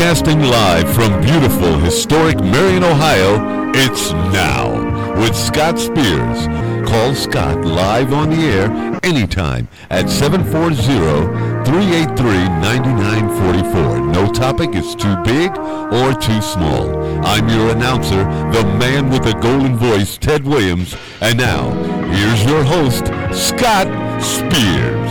Broadcasting live from beautiful, historic Marion, Ohio, it's Now with Scott Spears. Call Scott live on the air anytime at 740-383-9944. No topic is too big or too small. I'm your announcer, the man with the golden voice, Ted Williams. And now, here's your host, Scott Spears.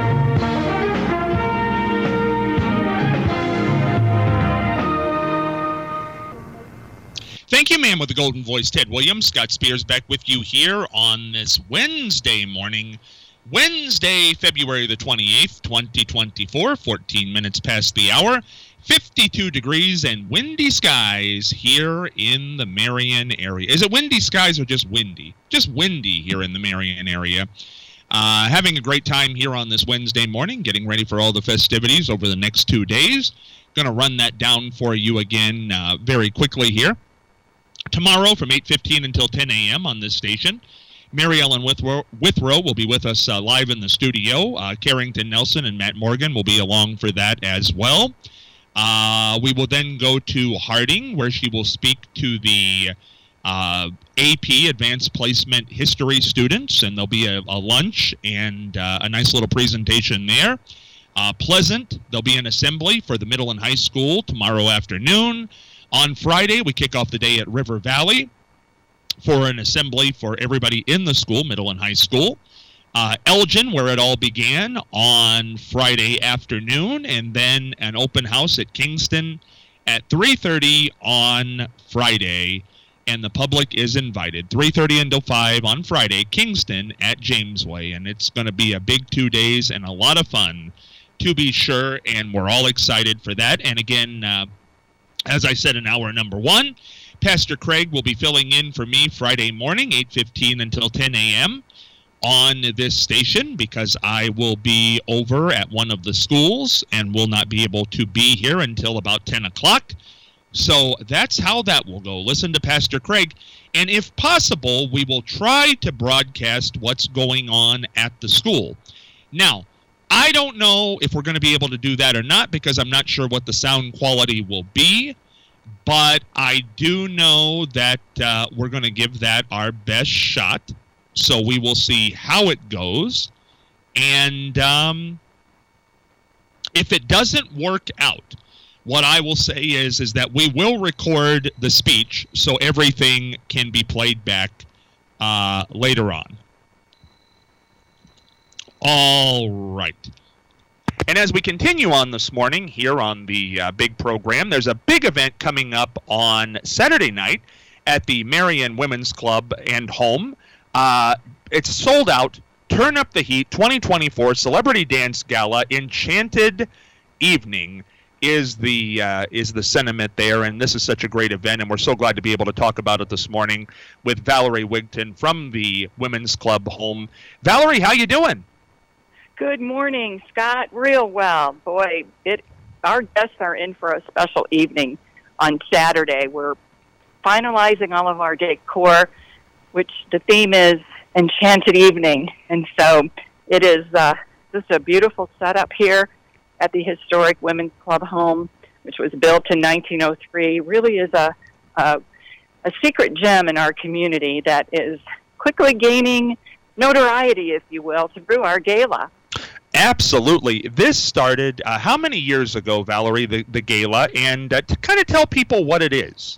Thank you, man with the golden voice, Ted Williams. Scott Spears back with you here on this Wednesday morning. Wednesday, February the 28th, 2024, 14 minutes past the hour, 52 degrees and windy skies here in the Marion area. Is it windy skies or just windy? Just windy here in the Marion area. Having a great time here on this Wednesday morning, getting ready for all the festivities over the next 2 days. Going to run that down for you again very quickly here. Tomorrow from 8:15 until 10 a.m. on this station, Mary Ellen Withrow will be with us live in the studio. Carrington Nelson and Matt Morgan will be along for that as well. We will then go to Harding, where she will speak to the AP Advanced Placement History students, and there'll be a lunch and a nice little presentation there. Pleasant, there'll be an assembly for the middle and high school tomorrow afternoon. On Friday, we kick off the day at River Valley for an assembly for everybody in the school, middle and high school. Elgin, where it all began, on Friday afternoon, and then an open house at Kingston at 3:30 on Friday, and the public is invited. 3:30 until 5 on Friday, Kingston at Jamesway, and it's going to be a big 2 days and a lot of fun, to be sure, and we're all excited for that. And again, as I said in hour number one, Pastor Craig will be filling in for me Friday morning, 8:15 until 10 a.m. on this station, because I will be over at one of the schools and will not be able to be here until about 10 o'clock. So that's how that will go. Listen to Pastor Craig, and if possible, we will try to broadcast what's going on at the school. Now, I don't know if we're going to be able to do that or not, because I'm not sure what the sound quality will be, but I do know that we're going to give that our best shot, so we will see how it goes. And if it doesn't work out, what I will say is that we will record the speech so everything can be played back later on. All right. And as we continue on this morning here on the big program, there's a big event coming up on Saturday night at the Marion Women's Club and Home. It's sold out. Turn Up the Heat 2024 Celebrity Dance Gala Enchanted Evening is the sentiment there, and this is such a great event, and we're so glad to be able to talk about it this morning with Valerie Wigton from the Women's Club Home. Valerie, how you doing? Good morning, Scott. Real well. Boy, our guests are in for a special evening on Saturday. We're finalizing all of our decor, which the theme is Enchanted Evening. And so it is just a beautiful setup here at the historic Women's Club Home, which was built in 1903. Really is a secret gem in our community that is quickly gaining notoriety, if you will, through our gala. Absolutely. This started how many years ago, Valerie, the gala, and to kind of tell people what it is.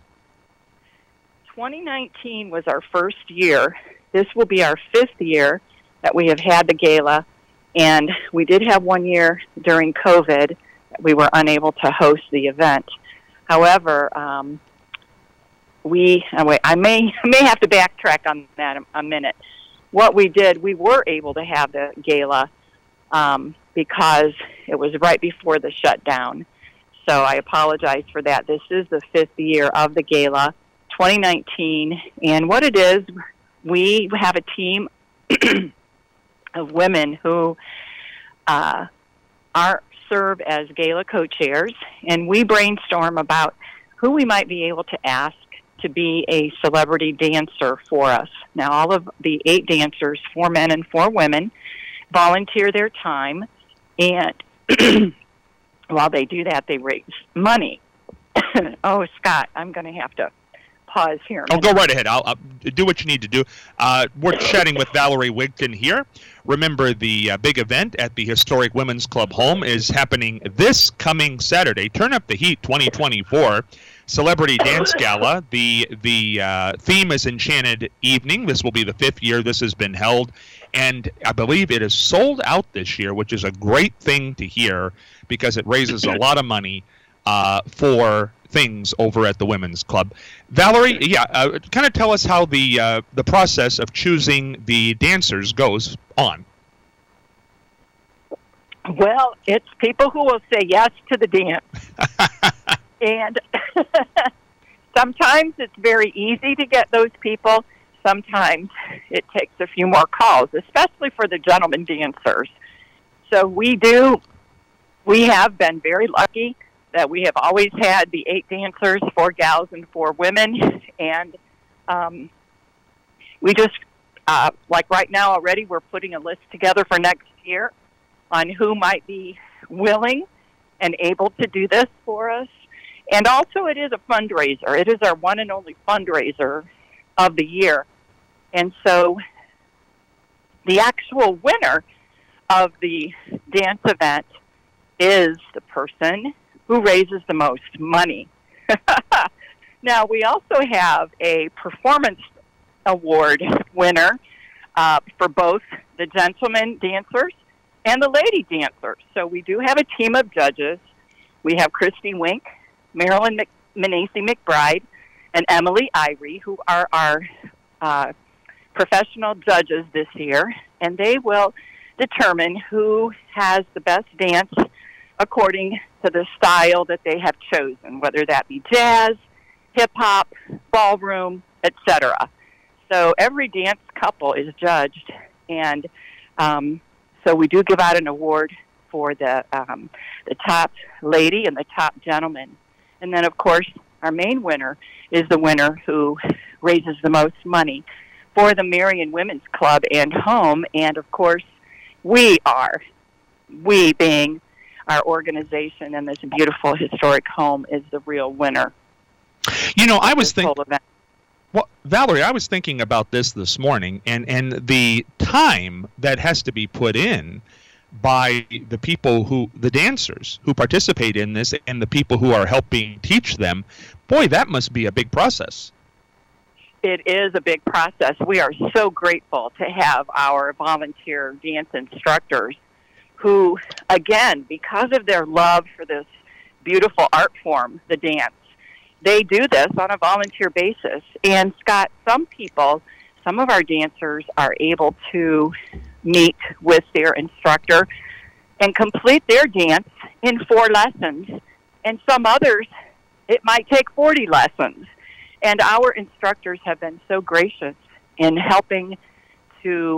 2019 was our first year. This will be our 5th year that we have had the gala, and we did have 1 year during COVID that we were unable to host the event. However, I may have to backtrack on that a minute. What we did, we were able to have the gala because it was right before the shutdown. So I apologize for that. This is the 5th year of the gala, 2019. And what it is, we have a team of women who serve as gala co-chairs, and we brainstorm about who we might be able to ask to be a celebrity dancer for us. Now, all of the 8 dancers, 4 men and 4 women, volunteer their time, and while they do that, they raise money. Oh, Scott, I'm going to have to pause here. Oh, go right ahead. I'll do what you need to do. We're chatting with Valerie Wigton here. Remember, the big event at the historic Women's Club home is happening this coming Saturday. Turn Up the Heat 2024 Celebrity Dance Gala. The theme is Enchanted Evening. This will be the 5th year this has been held, and I believe it is sold out this year, which is a great thing to hear because it raises a lot of money for things over at the Women's Club. Valerie, kind of tell us how the process of choosing the dancers goes on. Well, it's people who will say yes to the dance. And sometimes it's very easy to get those people. Sometimes it takes a few more calls, especially for the gentlemen dancers. So we have been very lucky that we have always had the 8 dancers, 4 gals and 4 women. And we just, like right now already, we're putting a list together for next year on who might be willing and able to do this for us. And also it is a fundraiser. It is our one and only fundraiser of the year. And so the actual winner of the dance event is the person who raises the most money. Now, we also have a performance award winner for both the gentlemen dancers and the lady dancers. So we do have a team of judges. We have Christy Wink, Marilyn Manassi McBride, and Emily Irie, who are our professional judges this year, and they will determine who has the best dance according to the style that they have chosen, whether that be jazz, hip-hop, ballroom, etc. So every dance couple is judged, and so we do give out an award for the top lady and the top gentleman. And then, of course, our main winner is the winner who raises the most money for the Marion Women's Club and home. And, of course, we being our organization and this beautiful historic home, is the real winner. You know, I was thinking, well, Valerie, I was thinking about this morning, and the time that has to be put in by the people the dancers who participate in this and the people who are helping teach them. Boy, that must be a big process. It is a big process. We are so grateful to have our volunteer dance instructors who, again, because of their love for this beautiful art form, the dance, they do this on a volunteer basis. And, Scott, some of our dancers are able to meet with their instructor and complete their dance in 4 lessons. And some others, it might take 40 lessons. And our instructors have been so gracious in helping to,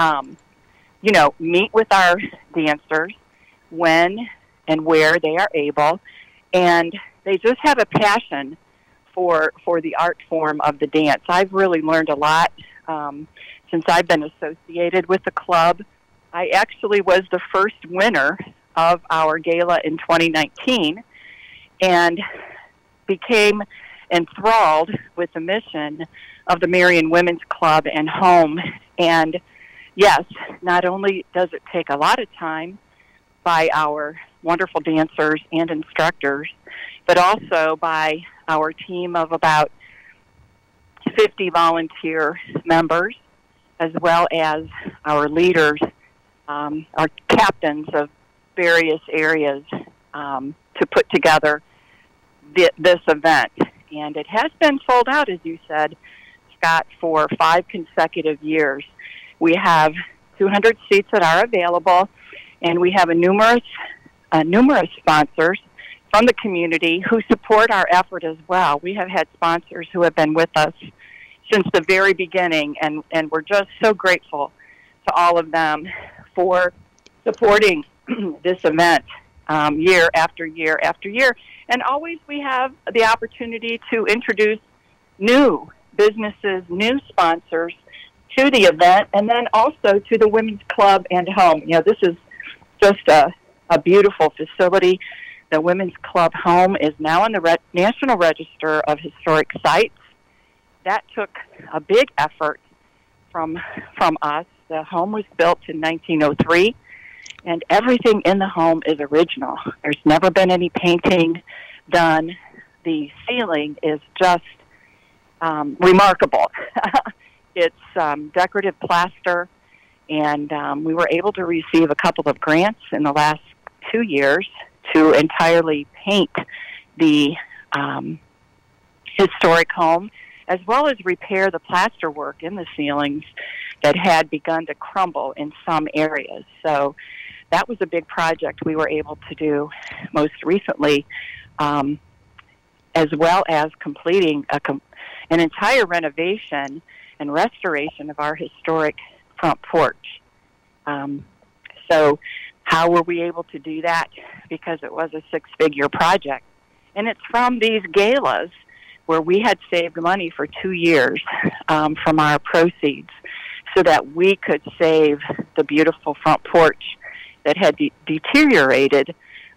meet with our dancers when and where they are able. And they just have a passion for the art form of the dance. I've really learned a lot since I've been associated with the club. I actually was the first winner of our gala in 2019 and became enthralled with the mission of the Marion Women's Club and home. And yes, not only does it take a lot of time by our wonderful dancers and instructors, but also by our team of about 50 volunteer members, as well as our leaders, our captains of various areas, to put together this event. And it has been sold out, as you said, Scott, for 5 consecutive years. We have 200 seats that are available, and we have numerous sponsors from the community who support our effort as well. We have had sponsors who have been with us since the very beginning, and we're just so grateful to all of them for supporting this event year after year after year. And always we have the opportunity to introduce new businesses, new sponsors to the event, and then also to the Women's Club and home. You know, this is just a beautiful facility. The Women's Club home is now on the National Register of Historic Sites. That took a big effort from us. The home was built in 1903, and everything in the home is original. There's never been any painting done. The ceiling is just remarkable. It's decorative plaster, and we were able to receive a couple of grants in the last 2 years to entirely paint the historic home, as well as repair the plaster work in the ceilings that had begun to crumble in some areas. So that was a big project we were able to do most recently, as well as completing an entire renovation and restoration of our historic front porch. So how were we able to do that? Because it was a six-figure project. And it's from these galas where we had saved money for 2 years from our proceeds so that we could save the beautiful front porch that had deteriorated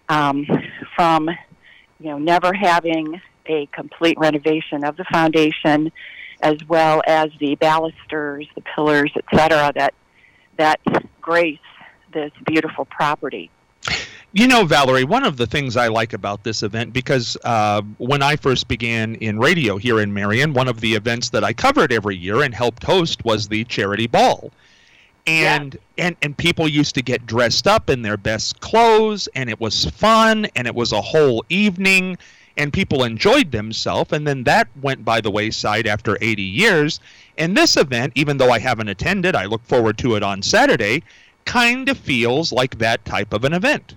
from never having a complete renovation of the foundation, as well as the balusters, the pillars, etc., that grace this beautiful property. You know, Valerie, one of the things I like about this event, because when I first began in radio here in Marion, one of the events that I covered every year and helped host was the charity ball. And people used to get dressed up in their best clothes, and it was fun, and it was a whole evening, and people enjoyed themselves, and then that went by the wayside after 80 years. And this event, even though I haven't attended, I look forward to it on Saturday, kind of feels like that type of an event.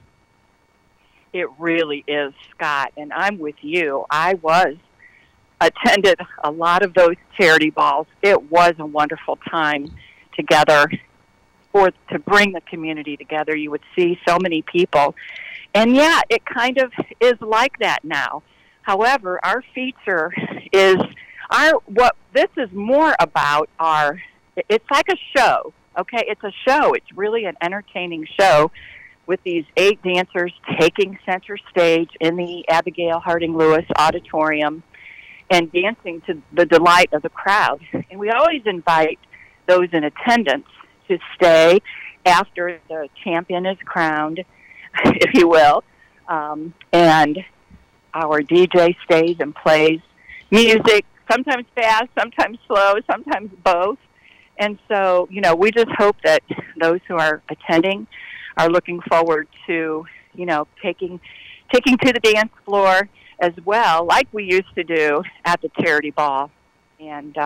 It really is, Scott, and I'm with you. I attended a lot of those charity balls. It was a wonderful time together to bring the community together. You would see so many people. And yeah, it kind of is like that now. However, our feature is what this is more about it's like a show, okay? It's a show. It's really an entertaining show with these 8 dancers taking center stage in the Abigail Harding Lewis Auditorium and dancing to the delight of the crowd. And we always invite those in attendance to stay after the champion is crowned, if you will, and our DJ stays and plays music, sometimes fast, sometimes slow, sometimes both. And so, we just hope that those who are attending are looking forward to, taking to the dance floor as well, like we used to do at the charity ball. And,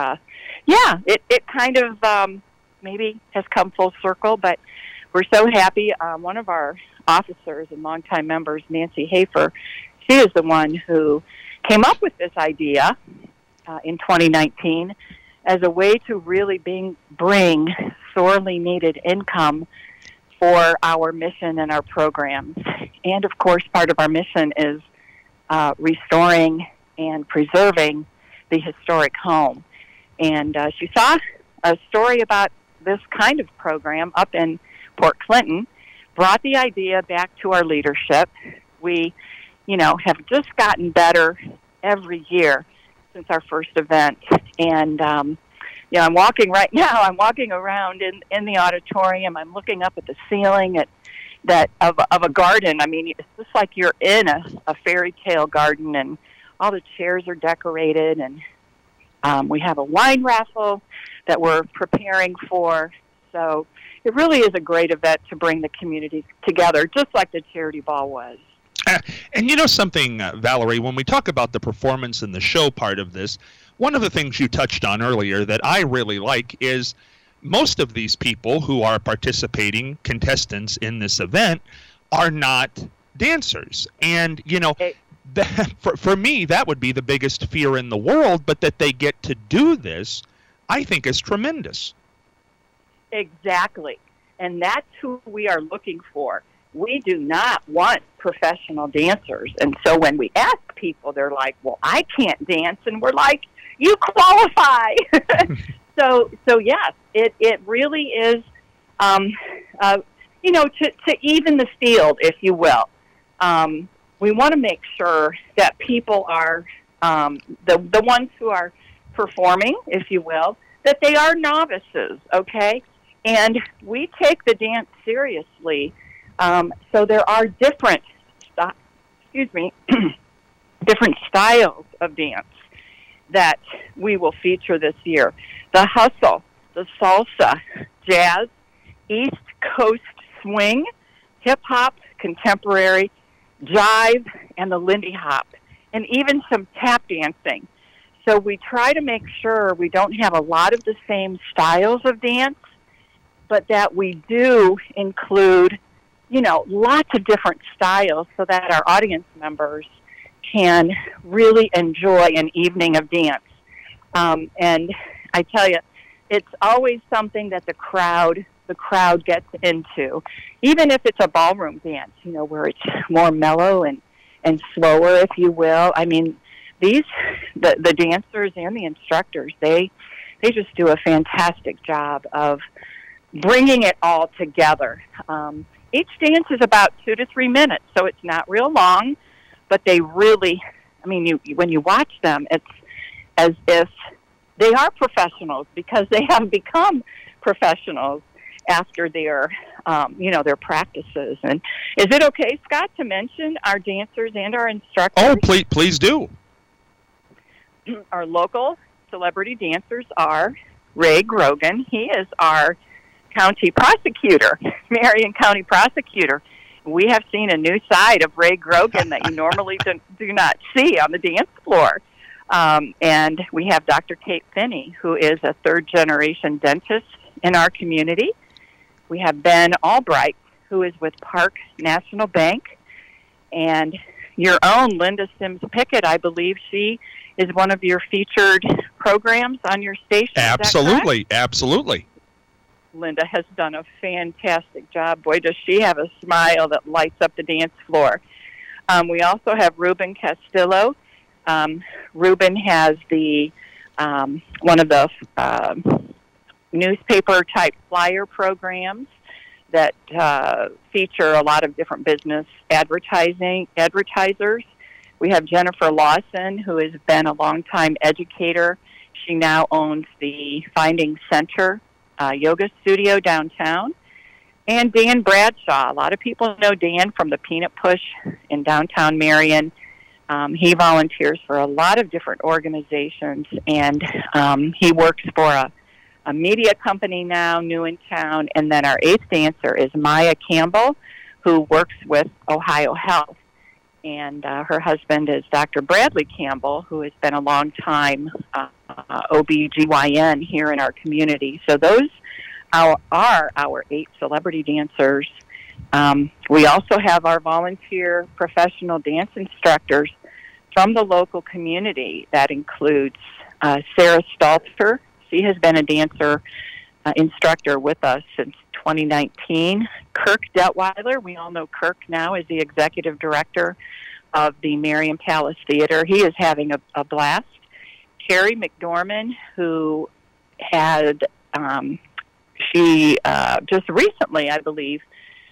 it kind of maybe has come full circle, but we're so happy. One of our officers and longtime members, Nancy Hafer, she is the one who came up with this idea in 2019 as a way to really bring sorely needed income for our mission and our programs. And, of course, part of our mission is restoring and preserving the historic home. And she saw a story about this kind of program up in Port Clinton, brought the idea back to our leadership. We, have just gotten better every year since our first event. And, I'm walking right now. I'm walking around in the auditorium. I'm looking up at the ceiling of a garden. I mean, it's just like you're in a fairy tale garden, and all the chairs are decorated, and we have a wine raffle that we're preparing for. So it really is a great event to bring the community together, just like the charity ball was. And you know something, Valerie, when we talk about the performance and the show part of this, one of the things you touched on earlier that I really like is most of these people who are participating contestants in this event are not dancers. And, for me, that would be the biggest fear in the world, but that they get to do this, I think is tremendous. Exactly. And that's who we are looking for. We do not want professional dancers. And so when we ask people, they're like, well, I can't dance. And we're like, you qualify. So yes, it really is, to even the field, if you will. we want to make sure that people are, the ones who are performing, if you will, that they are novices, okay? And we take the dance seriously. So there are different, different styles of dance that we will feature this year. The hustle, the salsa, jazz, East Coast swing, hip-hop, contemporary, jive, and the Lindy Hop, and even some tap dancing. So we try to make sure we don't have a lot of the same styles of dance, but that we do include, lots of different styles so that our audience members can really enjoy an evening of dance. And I tell you, it's always something that the crowd gets into, even if it's a ballroom dance, where it's more mellow and slower, if you will. I mean, the dancers and the instructors, they just do a fantastic job of bringing it all together. Each dance is about 2 to 3 minutes, so it's not real long, but they really, when you watch them, it's as if they are professionals, because they have become professionals after their practices. And is it okay, Scott, to mention our dancers and our instructors? Oh, please do. Our local celebrity dancers are Ray Grogan. He is our county prosecutor, Marion County prosecutor. We have seen a new side of Ray Grogan that you normally do not see on the dance floor. And we have Dr. Kate Finney, who is a third-generation dentist in our community. We have Ben Albright, who is with Park National Bank. And your own Linda Sims Pickett, I believe she is one of your featured programs on your station. Absolutely, absolutely. Linda has done a fantastic job. Boy, does she have a smile that lights up the dance floor. We also have Ruben Castillo. Ruben has one of the newspaper-type flyer programs that feature a lot of different business advertisers. We have Jennifer Lawson, who has been a longtime educator. She now owns the Finding Center yoga studio downtown. And Dan Bradshaw. A lot of people know Dan from the Peanut Push in downtown Marion. He volunteers for a lot of different organizations, and he works for a media company now, new in town. And then our eighth dancer is Maya Campbell, who works with Ohio Health. And her husband is Dr. Bradley Campbell, who has been a long time OB-GYN here in our community. So those are our 8 celebrity dancers. We also have our volunteer professional dance instructors from the local community. That includes Sarah Stalter. She has been a dancer instructor with us since 2019. Kirk Detweiler, we all know Kirk now as the executive director of the Marion Palace Theater. He is having a blast. Carrie McDorman, who had, she just recently, I believe,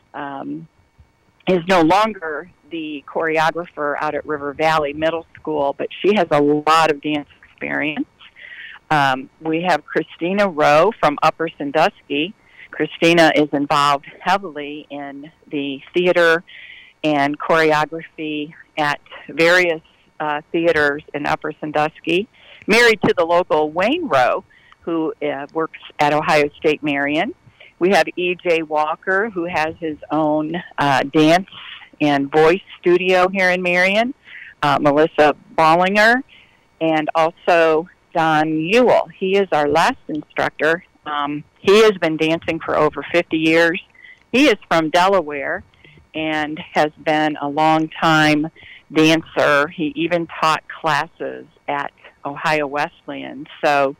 is no longer the choreographer out at River Valley Middle School, but she has a lot of dance experience. We have Christina Rowe from Upper Sandusky. Christina is involved heavily in the theater and choreography at various theaters in Upper Sandusky. Married to the local Wayne Rowe, who works at Ohio State Marion. We have E.J. Walker, who has his own dance and voice studio here in Marion. Melissa Ballinger, and also Don Ewell. He is our last instructor. He has been dancing for over 50 years. He is from Delaware and has been a long-time dancer. He even taught classes at Ohio Wesleyan. So,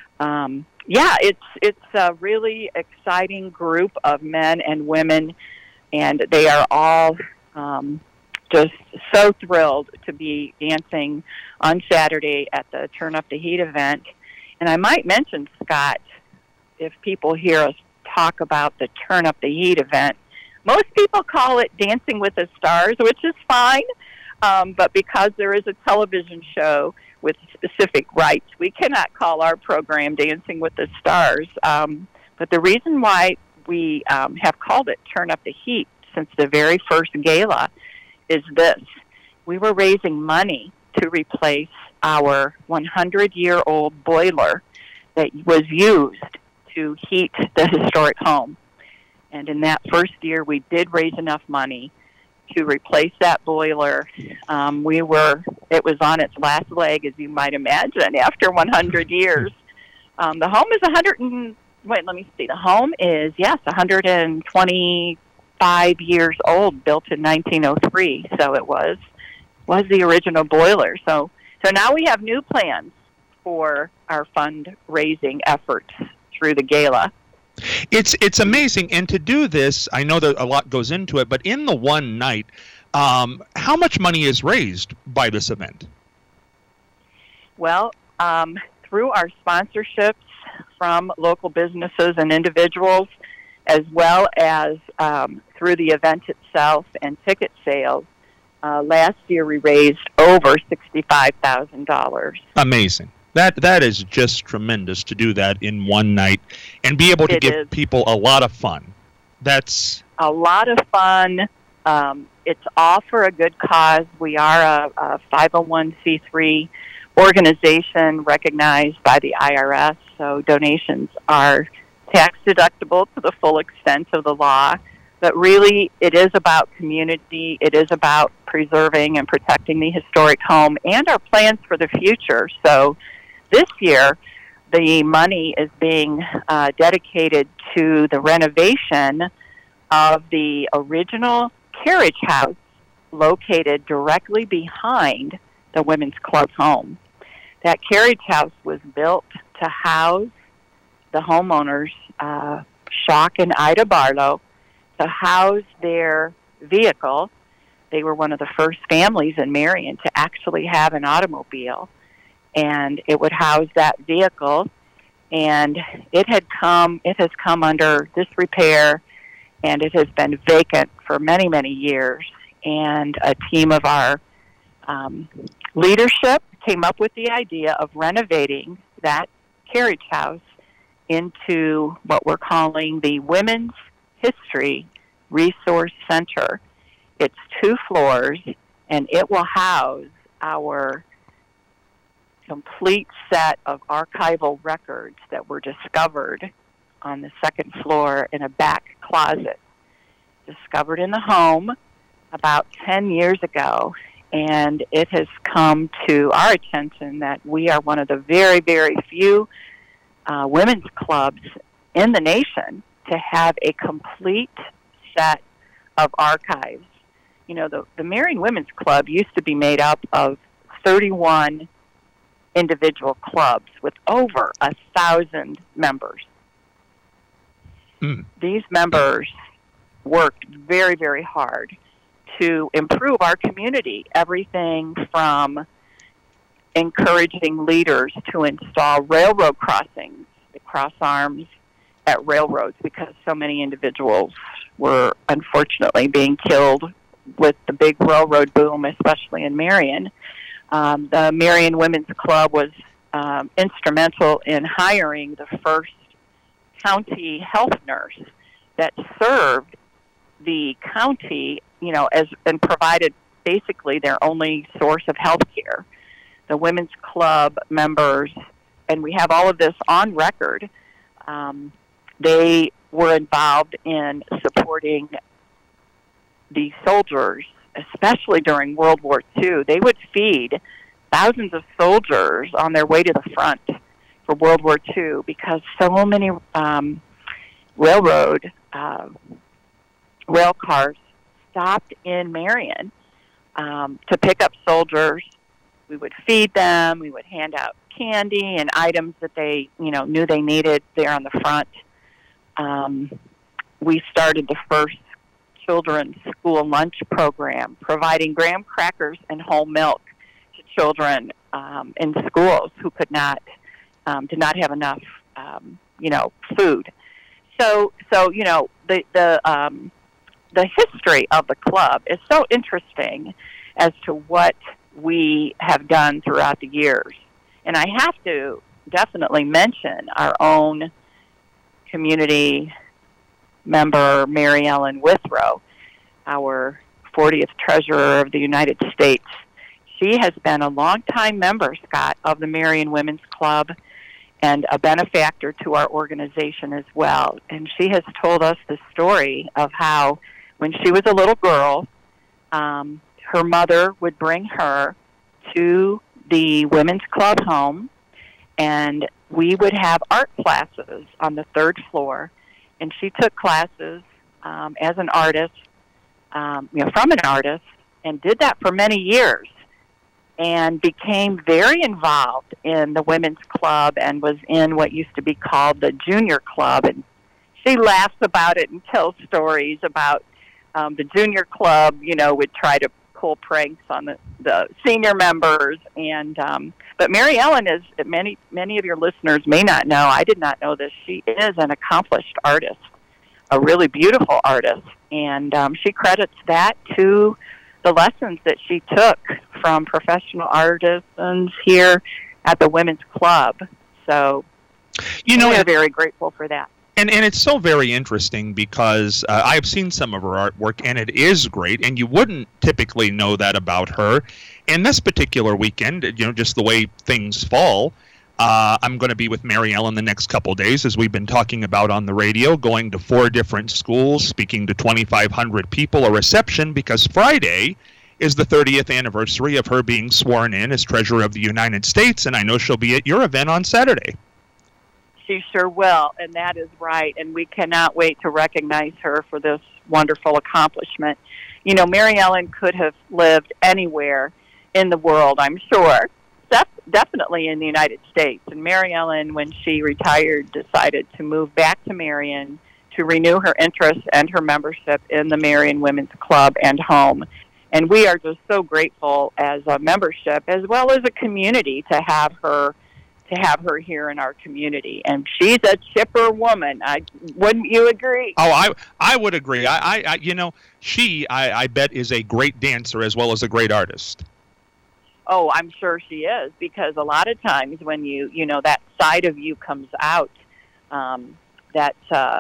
it's a really exciting group of men and women, and they are all just so thrilled to be dancing on Saturday at the Turn Up the Heat event. And I might mention, Scott, if people hear us talk about the Turn Up the Heat event, most people call it Dancing with the Stars, which is fine. But because there is a television show with specific rights, we cannot call our program Dancing with the Stars. But the reason why we have called it Turn Up the Heat since the very first gala is this. We were raising money to replace our 100-year-old boiler that was used to heat the historic home. And in that first year, we did raise enough money to replace that boiler. It was on its last leg, as you might imagine, after 100 years. The home is the home is, 125 years old, built in 1903. So it was the original boiler. So now we have new plans for our fundraising efforts through the gala. It's amazing, and to do this, I know that a lot goes into it, but in the one night, how much money is raised by this event? Well, through our sponsorships from local businesses and individuals, as well as through the event itself and ticket sales, last year we raised over $65,000. Amazing. That is just tremendous to do that in one night and be able to give people a lot of fun. That's a lot of fun. It's all for a good cause. We are a 501c3 organization recognized by the IRS, so donations are tax deductible to the full extent of the law. But really, it is about community. It is about preserving and protecting the historic home and our plans for the future. So this year, the money is being dedicated to the renovation of the original carriage house located directly behind the Women's Club home. That carriage house was built to house the homeowners, Shock and Ida Barlow, to house their vehicle. They were one of the first families in Marion to actually have an automobile. And it would house that vehicle, and it has come under disrepair, and it has been vacant for many, many years. And a team of our leadership came up with the idea of renovating that carriage house into what we're calling the Women's History Resource Center. It's 2 floors, and it will house our complete set of archival records that were discovered on the second floor in a back closet, discovered in the home about 10 years ago. And it has come to our attention that we are one of the very, very few women's clubs in the nation to have a complete set of archives. You know, the Marion Women's Club used to be made up of 31 individual clubs with over 1,000 members. These members worked very, very hard to improve our community, everything from encouraging leaders to install railroad crossings, the cross arms at railroads, because so many individuals were unfortunately being killed with the big railroad boom, especially in Marion. The Marion Women's Club was instrumental in hiring the first county health nurse that served the county, and provided basically their only source of health care. The Women's Club members, and we have all of this on record, they were involved in supporting the soldiers, especially during World War II. They would feed thousands of soldiers on their way to the front for World War II because so many railroad rail cars stopped in Marion to pick up soldiers. We would feed them. We would hand out candy and items that they, knew they needed there on the front. We started the first children's school lunch program, providing graham crackers and whole milk to children in schools who did not have enough, food. So the history of the club is so interesting, as to what we have done throughout the years. And I have to definitely mention our own community member, Mary Ellen Withrow, our 40th Treasurer of the United States. She has been a longtime member, Scott, of the Marion Women's Club and a benefactor to our organization as well. And she has told us the story of how when she was a little girl, her mother would bring her to the Women's Club home, and we would have art classes on the third floor. And she took classes as an artist, from an artist, and did that for many years, and became very involved in the Women's Club and was in what used to be called the Junior Club. And she laughs about it and tells stories about the Junior Club, would try to pull pranks on the senior members. And but Mary Ellen is, many of your listeners may not know, I did not know this, she is an accomplished artist, a really beautiful artist. And she credits that to the lessons that she took from professional artisans here at the Women's Club. So we're very grateful for that. And it's so very interesting because I've seen some of her artwork, and it is great, and you wouldn't typically know that about her. And this particular weekend, just the way things fall, I'm going to be with Mary Ellen the next couple days, as we've been talking about on the radio, going to 4 different schools, speaking to 2,500 people, a reception, because Friday is the 30th anniversary of her being sworn in as Treasurer of the United States, and I know she'll be at your event on Saturday. She sure will, and that is right, and we cannot wait to recognize her for this wonderful accomplishment. Mary Ellen could have lived anywhere in the world, I'm sure, definitely in the United States. And Mary Ellen, when she retired, decided to move back to Marion to renew her interest and her membership in the Marion Women's Club and home. And we are just so grateful as a membership, as well as a community, to have her here in our community. And she's a chipper woman. Wouldn't you agree? Oh, I would agree. She bet is a great dancer as well as a great artist. Oh, I'm sure she is, because a lot of times when that side of you comes out, that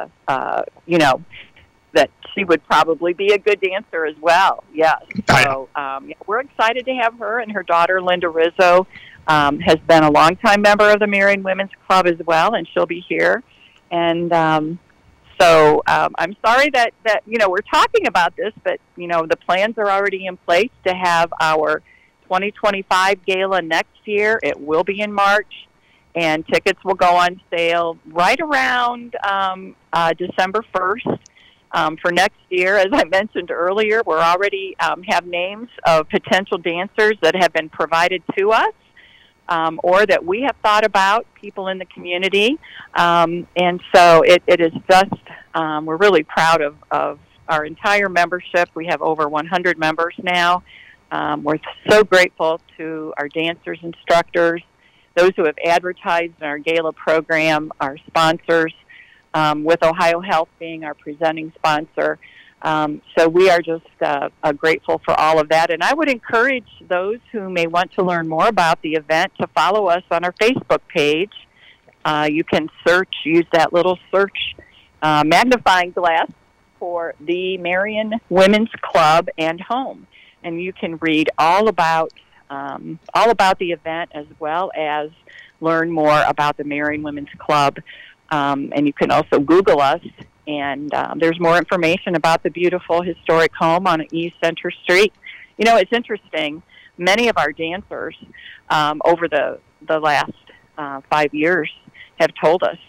she would probably be a good dancer as well. Yes. So we're excited to have her, and her daughter, Linda Rizzo, has been a longtime member of the Marion Women's Club as well, and she'll be here. And so I'm sorry that we're talking about this, but the plans are already in place to have our 2025 gala next year. It will be in March, and tickets will go on sale right around December 1st. For next year, as I mentioned earlier, we're already have names of potential dancers that have been provided to us, or that we have thought about, people in the community. And so it is just, we're really proud of our entire membership. We have over 100 members now. We're so grateful to our dancers, instructors, those who have advertised in our gala program, our sponsors, with Ohio Health being our presenting sponsor. So we are just grateful for all of that. And I would encourage those who may want to learn more about the event to follow us on our Facebook page. You can use that little search magnifying glass for the Marion Women's Club and home. And you can read all about the event, as well as learn more about the Marion Women's Club. And you can also Google us, and there's more information about the beautiful historic home on East Center Street. It's interesting. Many of our dancers over the last 5 years have told us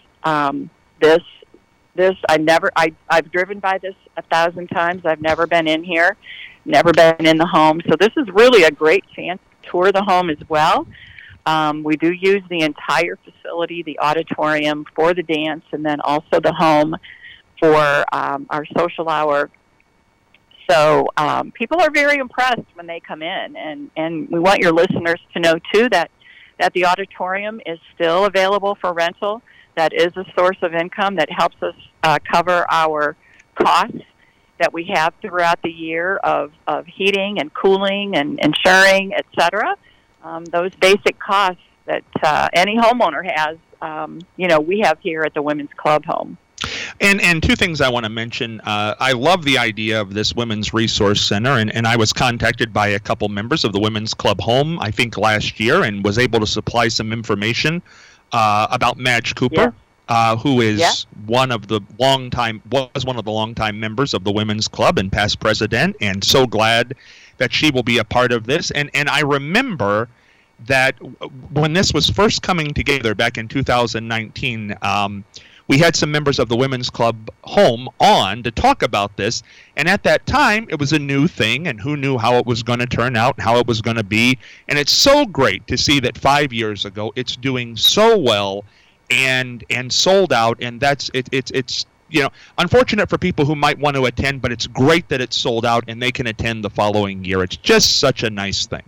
I've driven by this 1,000 times. I've never been in here, never been in the home. So this is really a great chance to tour the home as well. We do use the entire facility, the auditorium, for the dance, and then also the home for our social hour. So people are very impressed when they come in, and we want your listeners to know, too, that the auditorium is still available for rental. That is a source of income that helps us cover our costs that we have throughout the year of heating and cooling and insuring, et cetera. Those basic costs that any homeowner has, we have here at the Women's Club Home. And two things I want to mention. I love the idea of this Women's Resource Center, and I was contacted by a couple members of the Women's Club Home, I think last year, and was able to supply some information about Madge Cooper, who is one of the longtime members of the Women's Club and past president, and so glad that she will be a part of this. And I remember that when this was first coming together back in 2019, we had some members of the Women's Club Home on to talk about this, and at that time, it was a new thing, and who knew how it was going to turn out, how it was going to be, and it's so great to see that 5 years ago, it's doing so well and sold out, and it's unfortunate for people who might want to attend, but it's great that it's sold out and they can attend the following year. It's just such a nice thing.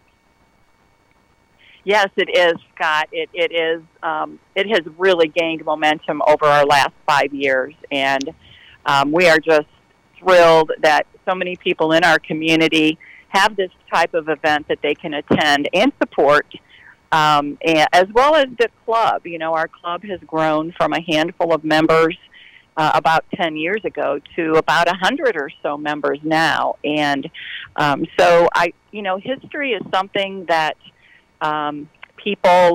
Yes, it is, Scott. It is. It has really gained momentum over our last 5 years, and we are just thrilled that so many people in our community have this type of event that they can attend and support, and, as well as the club. Our club has grown from a handful of members about 10 years ago to about 100 or so members now, and so history is something that people,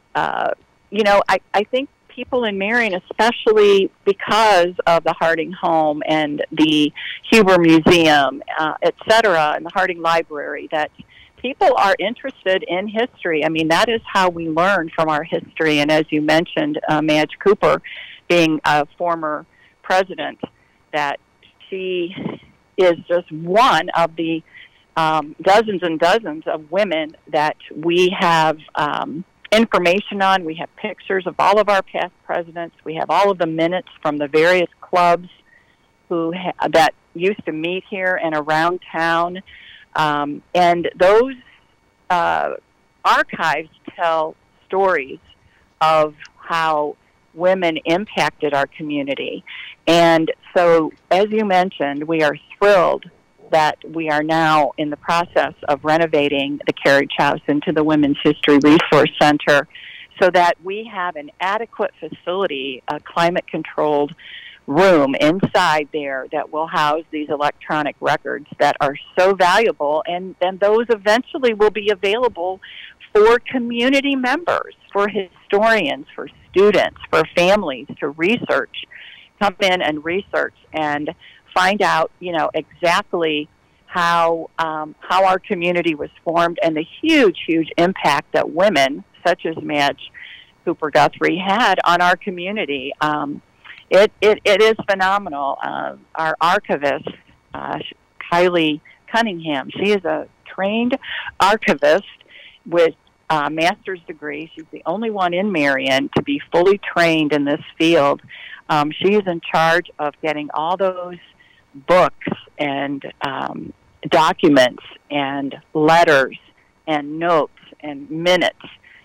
I think people in Marion, especially because of the Harding Home and the Huber Museum, et cetera, and the Harding Library, that people are interested in history. I mean, that is how we learn from our history. And as you mentioned, Madge Cooper being a former president, that she is just one of the dozens and dozens of women that we have information on. We have pictures of all of our past presidents. We have all of the minutes from the various clubs that used to meet here and around town. And those archives tell stories of how women impacted our community. And so, as you mentioned, we are thrilled that we are now in the process of renovating the Carriage House into the Women's History Resource Center so that we have an adequate facility, a climate-controlled room inside there that will house these electronic records that are so valuable, and then those eventually will be available for community members, for historians, for students, for families to research, come in and research and find out, exactly how our community was formed and the huge impact that women such as Madge Cooper Guthrie had on our community. It is phenomenal. Our archivist, Kylie Cunningham, she is a trained archivist with a master's degree. She's the only one in Marion to be fully trained in this field. She is in charge of getting all those books and documents and letters and notes and minutes,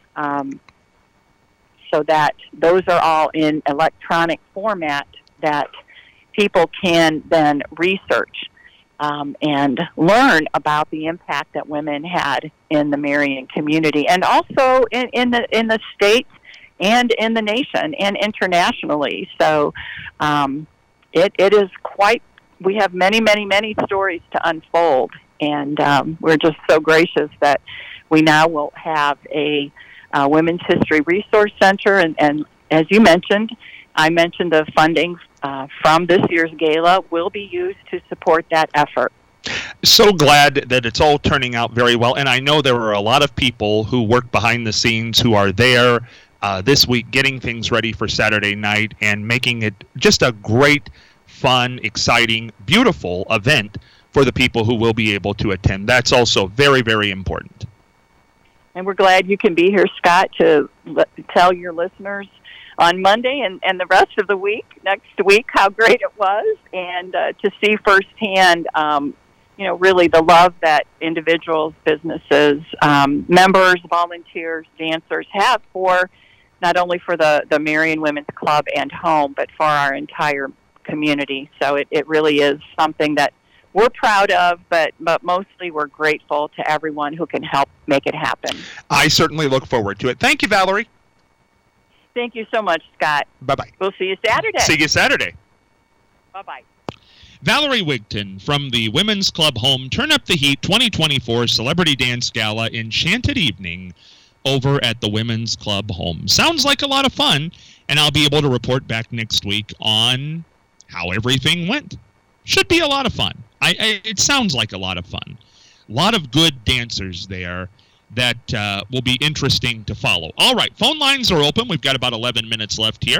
so that those are all in electronic format that people can then research and learn about the impact that women had in the Marion community, and also in the state and in the nation and internationally. So it is quite. We have many stories to unfold, and we're just so gracious that we now will have a Women's History Resource Center, and as you mentioned, I mentioned the funding from this year's gala will be used to support that effort. So glad that it's all turning out very well, and I know there are a lot of people who work behind the scenes who are there this week getting things ready for Saturday night and making it just a great, fun, exciting, beautiful event for the people who will be able to attend. That's also very, very important. And we're glad you can be here, Scott, to tell your listeners on Monday and the rest of the week, next week, how great it was, and to see firsthand, really the love that individuals, businesses, members, volunteers, dancers have for not only for the Marion Women's Club and Home, but for our entire community. So it really is something that we're proud of, but mostly we're grateful to everyone who can help make it happen. I certainly look forward to it. Thank you, Valerie. Thank you so much, Scott. Bye-bye. We'll see you Saturday. See you Saturday. Bye-bye. Valerie Wigton from the Women's Club Home Turn Up the Heat 2024 Celebrity Dance Gala Enchanted Evening over at the Women's Club Home. Sounds like a lot of fun, and I'll be able to report back next week on how everything went. Should be a lot of fun. It sounds like a lot of fun. A lot of good dancers there that will be interesting to follow. All right, phone lines are open. We've got about 11 minutes left here.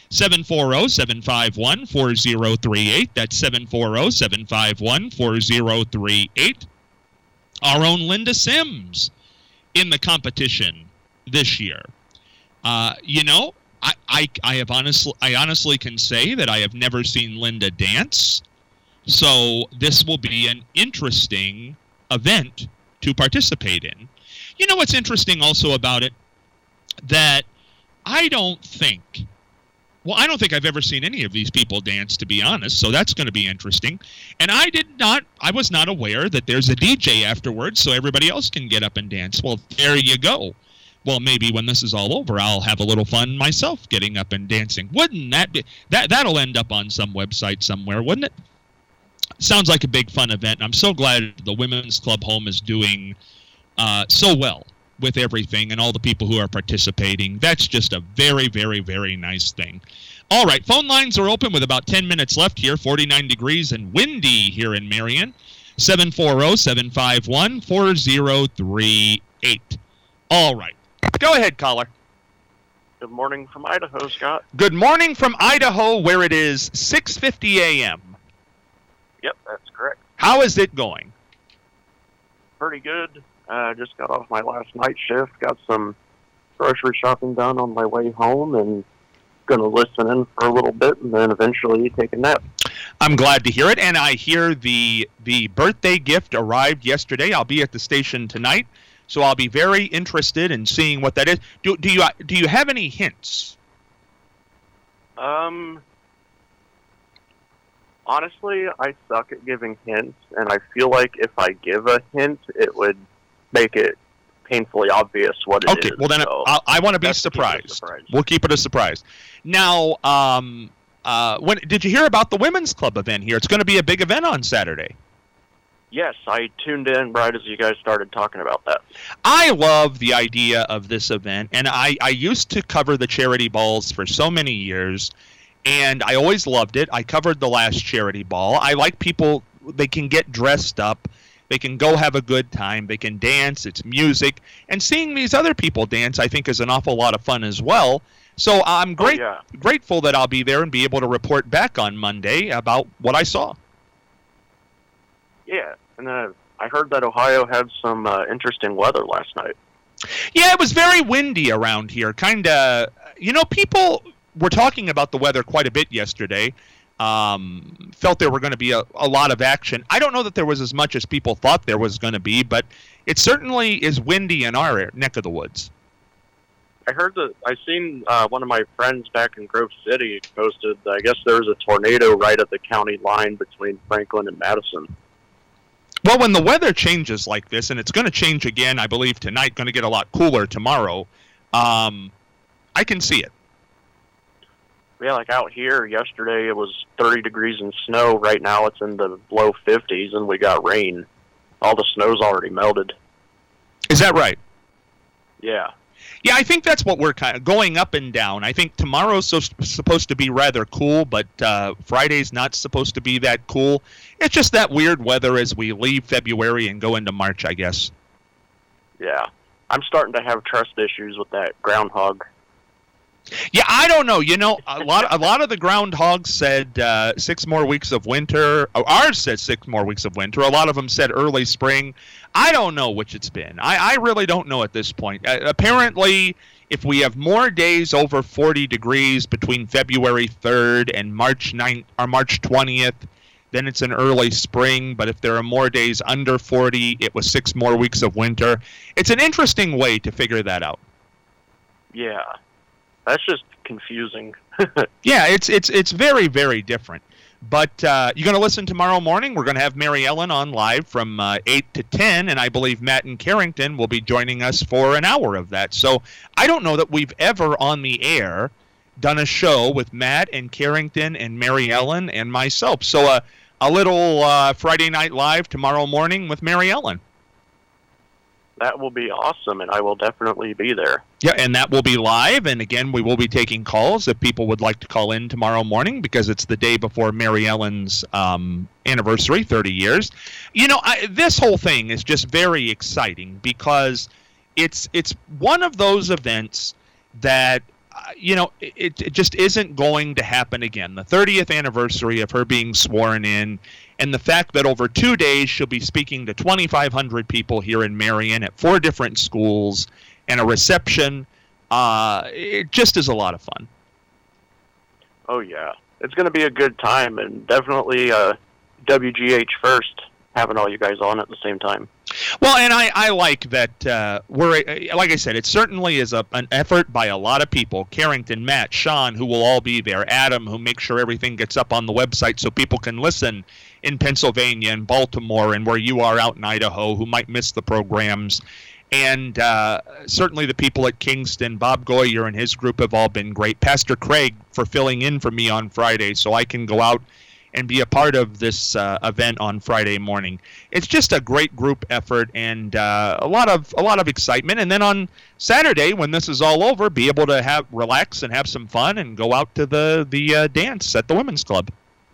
740-751-4038. That's 740-751-4038. Our own Linda Sims in the competition this year. I honestly can say that I have never seen Linda dance. So this will be an interesting event to participate in. You know what's interesting also about it? That I don't think I've ever seen any of these people dance, to be honest, so that's going to be interesting. And I was not aware that there's a DJ afterwards so everybody else can get up and dance. Well, there you go. Well, maybe when this is all over, I'll have a little fun myself getting up and dancing. Wouldn't that be? That'll end up on some website somewhere, wouldn't it? Sounds like a big fun event. I'm so glad the Women's Club Home is doing so well with everything and all the people who are participating. That's just a very, very, very nice thing. All right, phone lines are open with about 10 minutes left here, 49 degrees and windy here in Marion. 740-751-4038. All right. Go ahead, caller. Good morning from Idaho, Scott. Good morning from Idaho, where it is 6:50 a.m. Yep, that's correct. How is it going? Pretty good. Just got off my last night shift, got some grocery shopping done on my way home, and going to listen in for a little bit and then eventually take a nap. I'm glad to hear it, and I hear the birthday gift arrived yesterday. I'll be at the station tonight, so I'll be very interested in seeing what that is. Do you have any hints? Honestly, I suck at giving hints, and I feel like if I give a hint, it would make it painfully obvious what it is. Okay, well then so I want to be surprised. We'll keep it a surprise. Now, when did you hear about the Women's Club event here? It's going to be a big event on Saturday. Yes, I tuned in right as you guys started talking about that. I love the idea of this event, and I used to cover the charity balls for so many years, and I always loved it. I covered the last charity ball. I like people, they can get dressed up. They can go have a good time. They can dance. It's music. And seeing these other people dance, I think, is an awful lot of fun as well. So I'm grateful that I'll be there and be able to report back on Monday about what I saw. Yeah, and I heard that Ohio had some interesting weather last night. Yeah, it was very windy around here. Kind of, people were talking about the weather quite a bit yesterday. Felt there were going to be a lot of action. I don't know that there was as much as people thought there was going to be, but it certainly is windy in our neck of the woods. I heard that I seen one of my friends back in Grove City posted, I guess there was a tornado right at the county line between Franklin and Madison. Well, when the weather changes like this, and it's going to change again, I believe tonight, going to get a lot cooler tomorrow, I can see it. Yeah, like out here yesterday it was 30 degrees and snow. Right now it's in the low 50s and we got rain. All the snow's already melted. Is that right? Yeah. Yeah, I think that's what we're kind of going up and down. I think tomorrow's supposed to be rather cool, but Friday's not supposed to be that cool. It's just that weird weather as we leave February and go into March, I guess. Yeah. I'm starting to have trust issues with that groundhog. Yeah, I don't know. A lot of the groundhogs said 6 more weeks of winter. Ours said 6 more weeks of winter. A lot of them said early spring. I don't know which it's been. I really don't know at this point. Apparently, if we have more days over 40 degrees between February 3rd and March 9th or March 20th, then it's an early spring. But if there are more days under 40, it was 6 more weeks of winter. It's an interesting way to figure that out. Yeah. That's just confusing. Yeah, it's very, very different. But you're going to listen tomorrow morning. We're going to have Mary Ellen on live from 8 to 10, and I believe Matt and Carrington will be joining us for an hour of that. So I don't know that we've ever on the air done a show with Matt and Carrington and Mary Ellen and myself. So a little Friday Night Live tomorrow morning with Mary Ellen. That will be awesome, and I will definitely be there. Yeah, and that will be live, and again, we will be taking calls if people would like to call in tomorrow morning because it's the day before Mary Ellen's anniversary, 30 years. You know, this whole thing is just very exciting because it's one of those events that, it just isn't going to happen again. The 30th anniversary of her being sworn in, and the fact that over 2 days she'll be speaking to 2,500 people here in Marion at 4 different schools and a reception, it just is a lot of fun. Oh, yeah. It's going to be a good time, and definitely WGH first, having all you guys on at the same time. Well, and I like that we're, like I said, it certainly is an effort by a lot of people. Carrington, Matt, Sean, who will all be there, Adam, who makes sure everything gets up on the website so people can listen in Pennsylvania and Baltimore and where you are out in Idaho who might miss the programs. And certainly the people at Kingston, Bob Goyer and his group have all been great. Pastor Craig for filling in for me on Friday so I can go out and be a part of this event on Friday morning. It's just a great group effort and a lot of excitement. And then on Saturday, when this is all over, be able to relax and have some fun and go out to the dance at the Women's Club.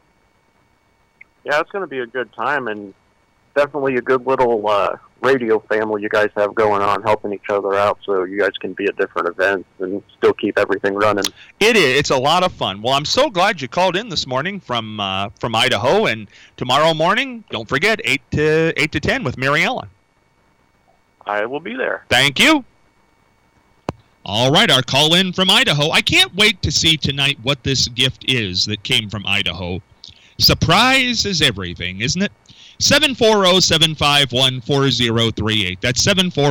Yeah, it's going to be a good time and definitely a good little radio family you guys have going on, helping each other out so you guys can be at different events and still keep everything running. It is. It's a lot of fun. Well, I'm so glad you called in this morning from Idaho, and tomorrow morning, don't forget, 8 to 10 with Mary Ellen. I will be there. Thank you. All right, our call in from Idaho. I can't wait to see tonight what this gift is that came from Idaho. Surprise is everything, isn't it? 740-751-4038. That's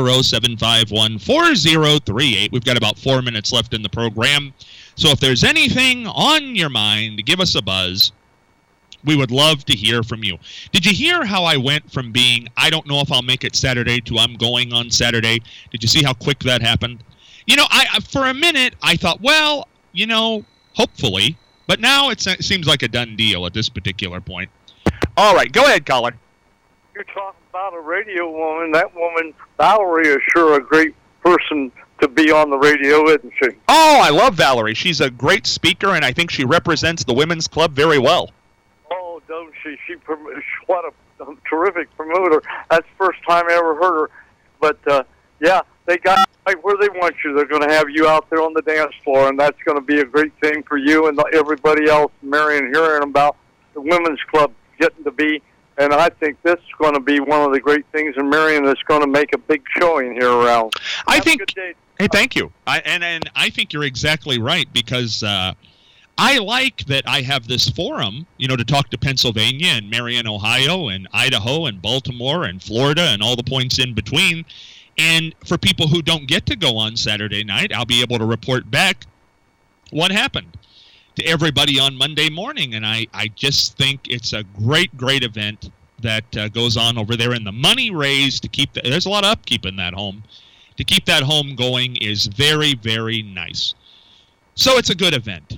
740-751-4038. We've got about 4 minutes left in the program. So if there's anything on your mind, give us a buzz. We would love to hear from you. Did you hear how I went from being, I don't know if I'll make it Saturday, to I'm going on Saturday? Did you see how quick that happened? You know, for a minute, I thought, well, hopefully. But now it seems like a done deal at this particular point. All right, go ahead, caller. You're talking about a radio woman. That woman, Valerie, is sure a great person to be on the radio, isn't she? Oh, I love Valerie. She's a great speaker, and I think she represents the Women's Club very well. Oh, don't she? What a terrific promoter. That's the first time I ever heard her. But, yeah, they got right where they want you. They're going to have you out there on the dance floor, and that's going to be a great thing for you and everybody else, Marion, hearing about the Women's Club getting to be, and I think this is going to be one of the great things in Marion that's going to make a big showing here around. Have a good day. Hey, thank you. And I think you're exactly right because I like that I have this forum, to talk to Pennsylvania and Marion, Ohio, and Idaho and Baltimore and Florida and all the points in between. And for people who don't get to go on Saturday night, I'll be able to report back what happened to everybody on Monday morning, and I just think it's a great event that goes on over there, and the money raised to keep there's a lot of upkeep in that home. To keep that home going is very, very nice. So it's a good event.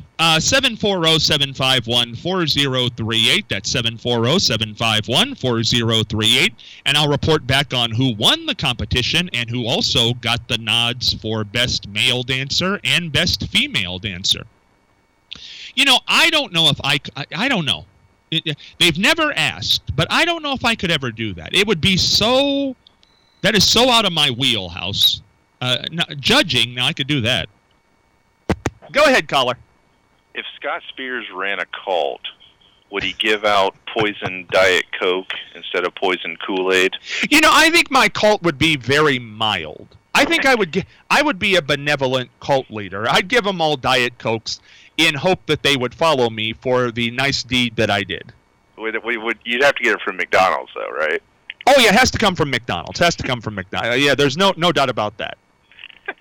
740-751-4038. That's 740-751-4038, and I'll report back on who won the competition and who also got the nods for Best Male Dancer and Best Female Dancer. I don't know if I don't know. They've never asked, but I don't know if I could ever do that. It would be that is so out of my wheelhouse. Judging, now I could do that. Go ahead, caller. If Scott Spears ran a cult, would he give out poison Diet Coke instead of poison Kool-Aid? I think my cult would be very mild. I think I would be a benevolent cult leader. I'd give them all Diet Cokes in hope that they would follow me for the nice deed that I did. You'd have to get it from McDonald's, though, right? Oh, yeah, it has to come from McDonald's. Yeah, there's no doubt about that.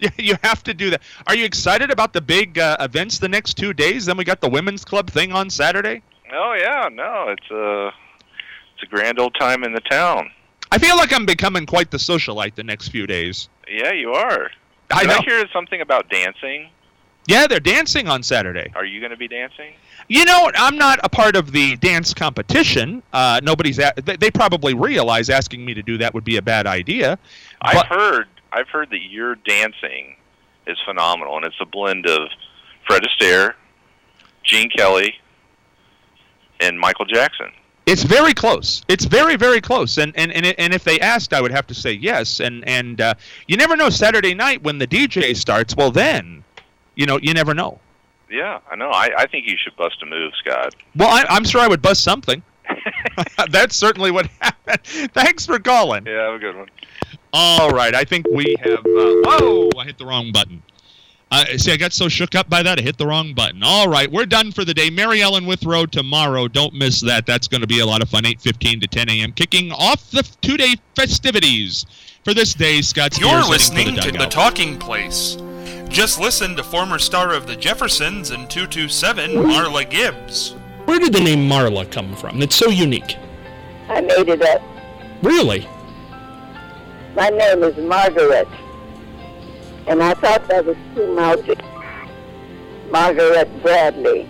You have to do that. Are you excited about the big events the next 2 days? Then we got the women's club thing on Saturday. Oh yeah, no, it's a grand old time in the town. I feel like I'm becoming quite the socialite the next few days. Yeah, you are. I Did I hear something about dancing? Yeah, they're dancing on Saturday. Are you going to be dancing? You know, I'm not a part of the dance competition. They probably realize asking me to do that would be a bad idea. I've heard that your dancing is phenomenal, and it's a blend of Fred Astaire, Gene Kelly, and Michael Jackson. It's very close. It's very, very close. And if they asked, I would have to say yes. And you never know. Saturday night when the DJ starts, well then, you never know. Yeah, I know. I think you should bust a move, Scott. Well, I'm sure I would bust something. That's certainly what happened. Thanks for calling. Yeah, have a good one. All right. I think we have... whoa! I hit the wrong button. See, I got so shook up by that, I hit the wrong button. All right, we're done for the day. Mary Ellen Withrow tomorrow. Don't miss that. That's going to be a lot of fun, 8:15 to 10 a.m., kicking off the two-day festivities. For this day, Scott Spears... You're listening to The Talking Place. Just listen to former star of The Jeffersons and 227, Marla Gibbs. Where did the name Marla come from? It's so unique. I made it up. Really? My name is Margaret. And I thought that was too mouthy. Margaret Bradley.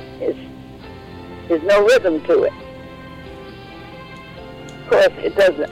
There's no rhythm to it. Of course, it doesn't.